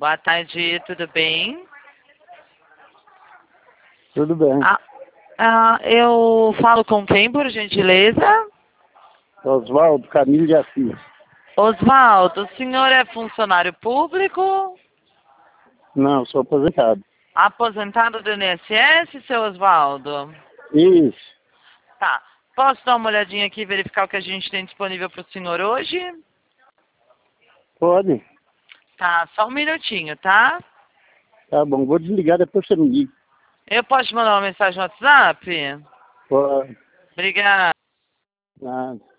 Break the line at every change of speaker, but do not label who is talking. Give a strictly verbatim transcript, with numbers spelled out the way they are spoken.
Boa tarde, tudo bem?
Tudo bem.
Ah, ah, eu falo com quem, por gentileza?
Oswaldo Camilo de Assis.
Oswaldo, o senhor é funcionário público?
Não, sou aposentado.
Aposentado do I N S S, seu Oswaldo?
Isso.
Tá. Posso dar uma olhadinha aqui e verificar o que a gente tem disponível para o senhor hoje?
Pode?
Tá, só um minutinho, tá?
Tá bom. Vou desligar, depois você me liga.
Eu posso te mandar uma mensagem no WhatsApp?
Pode.
Obrigada.
Nada.